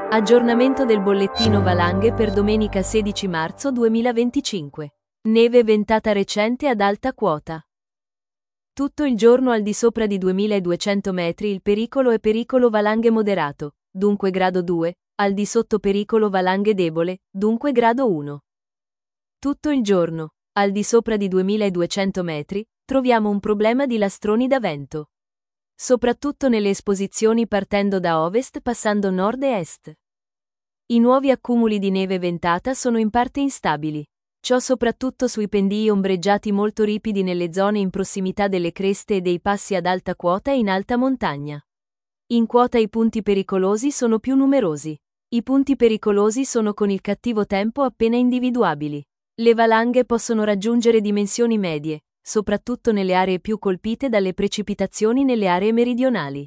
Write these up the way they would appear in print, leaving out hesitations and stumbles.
Aggiornamento del bollettino valanghe per domenica 16 marzo 2025. Neve ventata recente ad alta quota. Tutto il giorno al di sopra di 2200 metri il pericolo è pericolo valanghe moderato, dunque grado 2, al di sotto pericolo valanghe debole, dunque grado 1. Tutto il giorno, al di sopra di 2200 metri, troviamo un problema di lastroni da vento. Soprattutto nelle esposizioni partendo da ovest passando nord e est. I nuovi accumuli di neve ventata sono in parte instabili. Ciò soprattutto sui pendii ombreggiati molto ripidi nelle zone in prossimità delle creste e dei passi ad alta quota e in alta montagna. In quota i punti pericolosi sono più numerosi. I punti pericolosi sono con il cattivo tempo appena individuabili. Le valanghe possono raggiungere dimensioni medie, soprattutto nelle aree più colpite dalle precipitazioni nelle aree meridionali.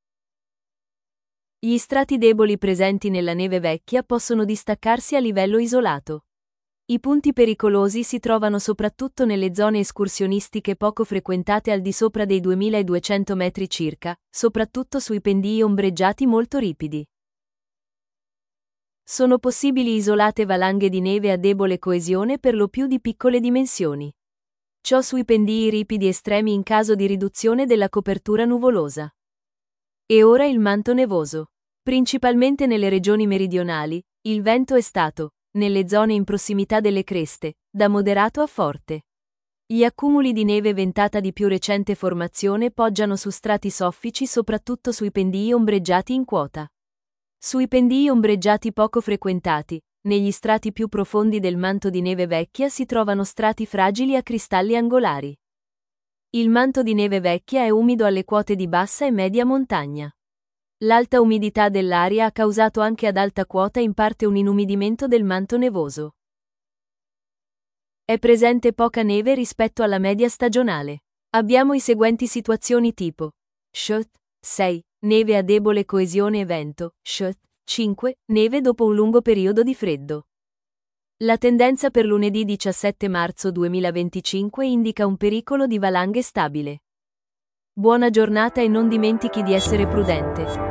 Gli strati deboli presenti nella neve vecchia possono distaccarsi a livello isolato. I punti pericolosi si trovano soprattutto nelle zone escursionistiche poco frequentate al di sopra dei 2200 metri circa, soprattutto sui pendii ombreggiati molto ripidi. Sono possibili isolate valanghe di neve a debole coesione per lo più di piccole dimensioni. Ciò sui pendii ripidi estremi in caso di riduzione della copertura nuvolosa. E ora il manto nevoso. Principalmente nelle regioni meridionali, il vento è stato, nelle zone in prossimità delle creste, da moderato a forte. Gli accumuli di neve ventata di più recente formazione poggiano su strati soffici soprattutto sui pendii ombreggiati in quota. Sui pendii ombreggiati poco frequentati, negli strati più profondi del manto di neve vecchia si trovano strati fragili a cristalli angolari. Il manto di neve vecchia è umido alle quote di bassa e media montagna. L'alta umidità dell'aria ha causato anche ad alta quota in parte un inumidimento del manto nevoso. È presente poca neve rispetto alla media stagionale. Abbiamo i seguenti situazioni tipo: Shot 6, neve a debole coesione e vento, Shot 5, neve dopo un lungo periodo di freddo. La tendenza per lunedì 17 marzo 2025 indica un pericolo di valanghe stabile. Buona giornata e non dimentichi di essere prudente.